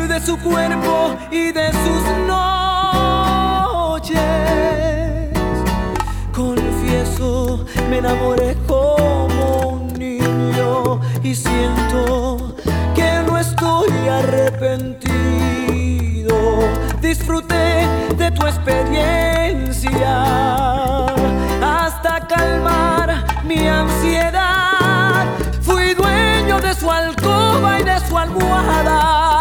de su cuerpo y de sus noches. Confieso, me enamoré como un niño y siento que no estoy arrepentido. Disfruté de tu experiencia hasta calmar mi ansiedad.